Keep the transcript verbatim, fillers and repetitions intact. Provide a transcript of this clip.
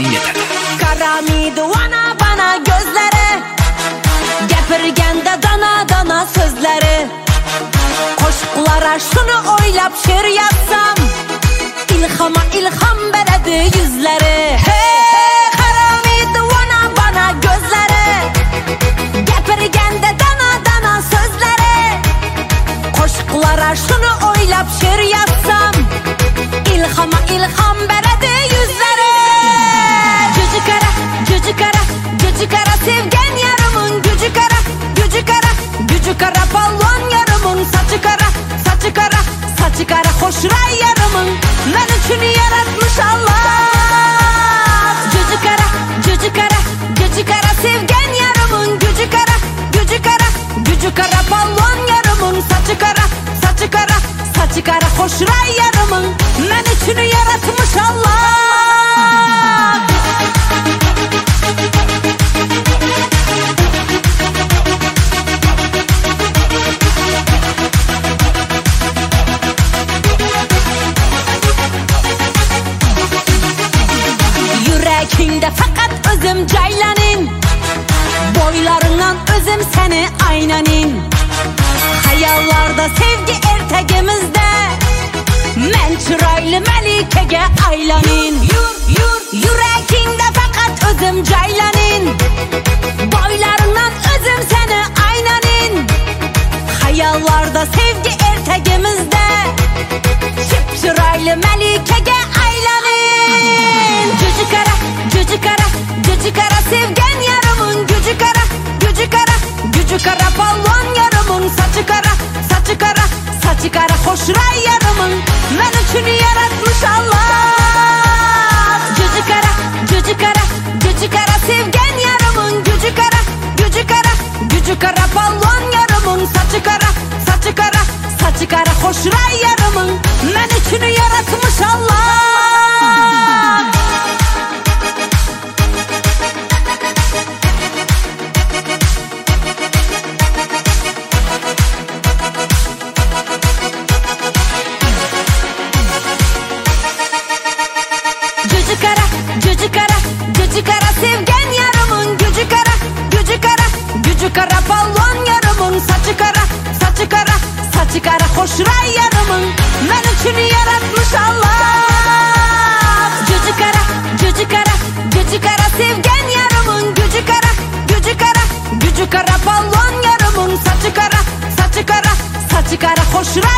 etadi. Qaramaydi vana bana gözleri, gapirganda dana dana sözleri. Qo'shiqlara shuni o'ylab she'r yozsam, ilhoma ilhom beradi yuzlari. Hey, qaramaydi vana bana gözleri, gapirganda dana dana sözleri. Qo'shiqlara shuni o'ylab she'r yozsam, ilhoma ilhom beradi yuzlari. Gücü kara, gücü kara, gücü kara sevgen yarımın. Gücü kara, gücü kara, gücü kara palvan yarımın. Saçı kara, saçı kara, saçı kara hoşray yarımın. Ben üçünü yaratmış Allah. Gücü kara, gücü kara, gücü kara sevgen yarımın. Gücü kara, gücü kara, gücü kara palvan yarımın. Saçı kara, saçı kara, saçı kara hoşray yarımın. Ben üçünü yaratmış Allah. Yüreğinde fakat özüm caylanin, boylarından özüm seni aynanin. Hayallarda sevgi ertegimizde, men çıraylı melikege aylanin. Yur, yur, yüreğinde fakat özüm caylanin, boylarından özüm seni aynanin. Hayallarda sevgi ertegimizde, çip çıraylı melikege aylanin. Gücü kara, gücü kara, gücü kara sevgen yarımın. Gücü kara, gücü kara, gücü kara palvan yarımın. Saçı kara, saçı kara, saçı kara hoşray yarımın. Ben üçünü yaratmış Allah. Gücü kara, gücü kara, gücü kara sevgen yarımın. Gücü kara, gücü kara, gücü kara palvan yarımın. Saçı kara, saçı kara, saçı kara hoşray yarımın. Ben üçünü yaratmış Allah. Gücü kara, gücü kara, gücü kara sevgen yarımın. Gücü kara, gücü kara, gücü kara palvan yarımın. Saçı kara, saçı kara, saçı kara hoşray yarımın. Ben üçünü yaratmış Allah. Gücü kara, gücü kara, gücü kara sevgen yarımın. Gücü kara, gücü kara, gücü kara palvan yarımın. Saçı kara, saçı kara, saçı kara hoşray